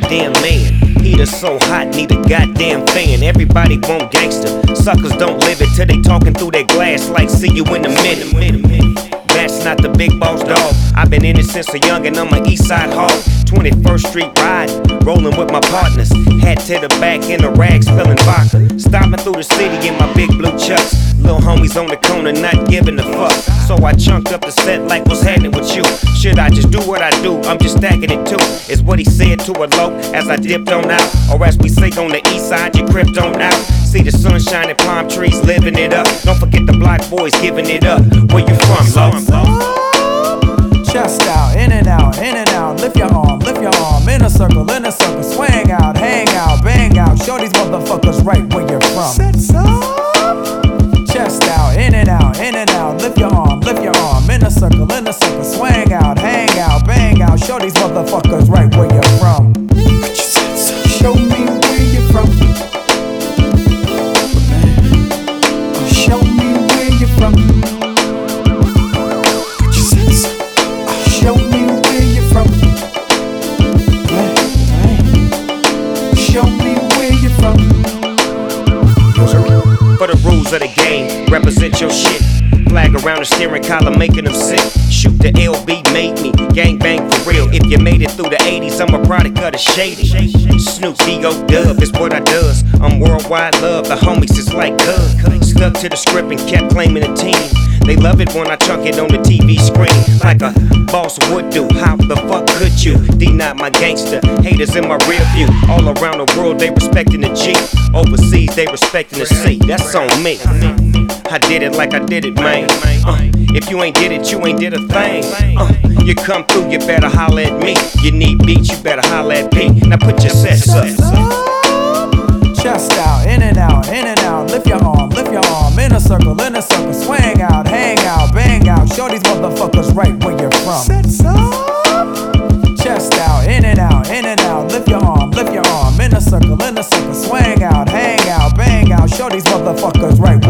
goddamn man. Heater so hot, need a goddamn fan. Everybody want gangster. Suckers don't live it till they talking through their glass like see you in a minute. That's not the big boss dog. I've been in it since a young and I'm a east side hog. 21st Street ride, rolling with my partners. Hat to the back in a rag, spilling vodka. Stopping through the city in my big blue chucks. Little homies on the corner not giving a fuck. So I chunked up the set like what's happening with you. Should I just do what I do? I'm just stacking it too. Is what he said to a low as I dipped on out. Or as we say on the east side, you crept on out. See the sun shining, palm trees living it up. Don't forget the block boys giving it up. Where you from, low? Chest out, in and out, in and out. Lift your arm, in a circle, swing out, hang out, bang out. Show these motherfuckers right where you're from. Chest out, in and out, in and out. Lift your arm, in a circle, swing out, hang out, bang out. Show these motherfuckers right where you're from. Show me where you're from. Show me where you're from. Show me where you're from. Show me where you're from. For the rules of the game, represent your shit. Flag around the steering column, making them sick. Shoot the LB made me, gang bang for real. If you made it through the 80s, I'm a product of the shady. Snoop D.O. Dub is what I does. I'm worldwide love, the homies is like cuz. Stuck to the script and kept claiming the team. They love it when I chunk it on the TV screen like a boss would do. How the fuck could you deny my gangster? Haters in my rear view. All around the world they respecting the G. Overseas they respecting the C. That's on me. I did it like I did it, man. If you ain't did it, you ain't did a thing. You come through, you better holler at me. You need beats, you better holler at P. Now put your sets up. Chest out, in and out, in and out. Lift your arm, in a circle, swing out, hang out, bang out. Show these motherfuckers right where you're from. Chest out, in and out, in and out. Lift your arm, in a circle, swing out, hang out, bang out. Show these motherfuckers right